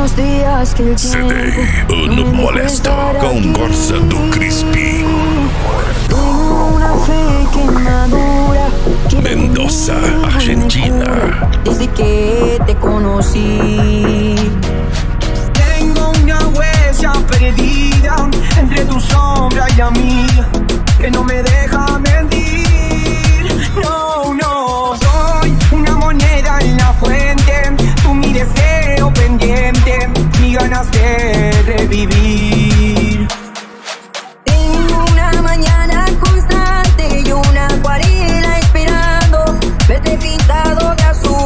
unos días que el CD tiempo Un Molesto com Corsa do Crispy. Tengo una fe que madura, que Mendoza, Argentina. desde que te conocí. Tengo una huella perdida entre tu sombra y la mía, que no me deja mentir. No, no, soy una moneda en la fuente, tú mi deseo pendiente, mi ganas de revivir. Tengo una mañana constante y una acuarela esperando verte pintado de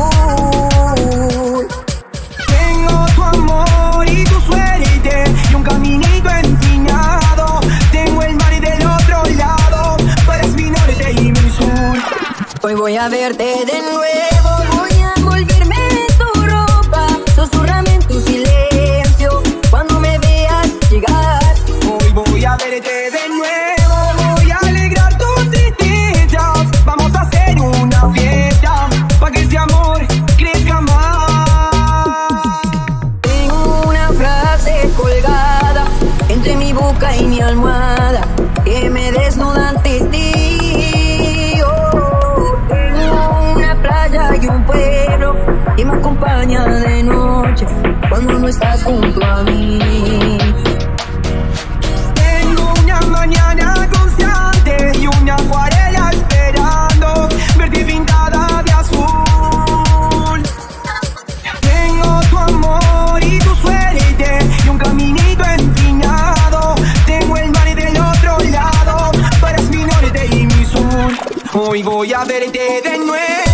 azul. Tengo tu amor y tu suerte y un caminito empinado. Tengo el mar del otro lado, tú eres mi norte y mi sur. Hoy voy a verte de nuevo, voy a envolverme en tu ropa, susurrame en tu silencio cuando me veas llegar. Hoy voy a verte de nuevo, voy a alegrar tus tristezas. Vamos a hacer una fiesta para que este amor crezca más. Tengo una frase colgada entre mi boca y mi almohada que me desnuda ante ti. Oh, tengo una playa y un pueblo que me acompaña de noche cuando no estás junto a mí. Tengo una mañana constante y una acuarela esperando verte pintada de azul. Tengo tu amor y tu suerte y un caminito empinado. Tengo el mar del otro lado, tú eres mi norte y mi sur. Hoy voy a verte de nuevo.